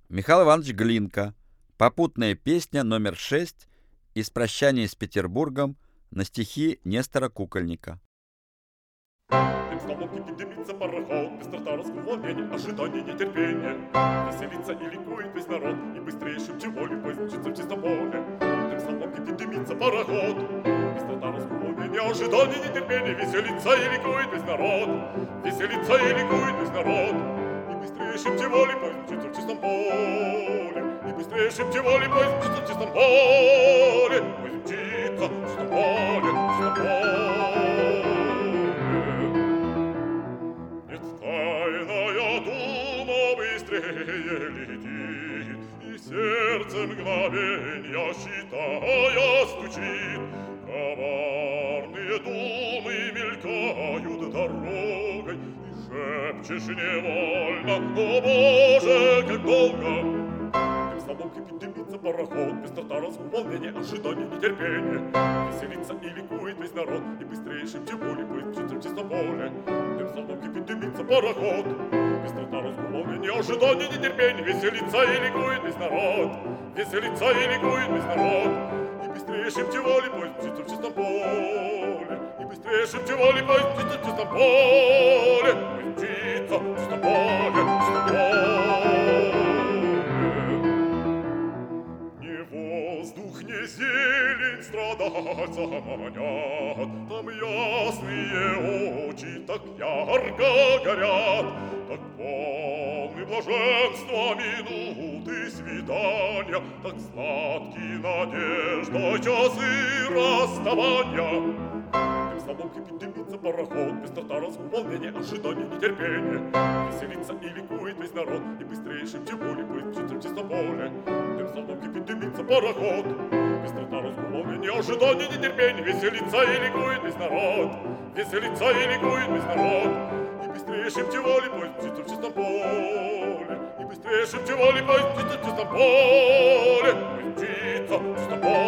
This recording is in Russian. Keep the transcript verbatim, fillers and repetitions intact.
Михаил Иванович Глинка. Попутная песня номер шесть из «Прощания с Петербургом» на стихи Нестора Кукольника. Тем словом кипит, дымится пароход, быстрота, разгуломение, ожидание, нетерпение. Веселится и ликует весь народ, и быстрее шибче воли поизмчится в чистом поле. Тем словом кипит, дымится пароход, быстрота, разгуломение, ожидание, нетерпение. Веселится и ликует весь народ, веселится и ликует весь народ. И быстрее шибче воли поизмчится в чистом поле. И быстрее шибче воли поизмчится в чистом поле. Поизмчится в чистом поле, в чистом поле. Летит, и сердце мгновенья считая стучит. Коварные думы мелькают дорогой, и шепчешь невольно: о Боже, как долго! Тем словом кипит, дымится пароход, быстрота, разгул, волнение, ожидание, нетерпение. Веселится и ликует весь народ, и быстрее шибче воли поизмчится в чистом поле. Тем словом кипит, дымится пароход, быстрота, разгул, волнение, ожидание, нетерпение. Веселится и ликует весь народ, веселится и ликует весь народ. И быстрее шибче воли поизмчится в чистом поле. И быстрее шибче воли поизмчится в чистом поле. Поизмчится в чистом поле, в чистом поле. Воздух не зелень страдальца манят, там ясные очи так ярко горят, так полны блаженства минуты свидания, так сладки надежда часы расставания. Тем словом кипит, дымится пароход, быстрота, разгул, волнение, ожидание, нетерпение. Веселится и ликует весь народ, и быстрее шибче воли поизмчится в чистом поле. Тем словом кипит, дымится пароход, быстрота, разгул, волнение, ожидание, нетерпение. Веселится и ликует весь народ, веселится и ликует весь народ. И быстрее шибче воли поизмчится в чистом поле. И быстрее шибче воли поизмчится в чистом поле. Поизмчится в чистом поле.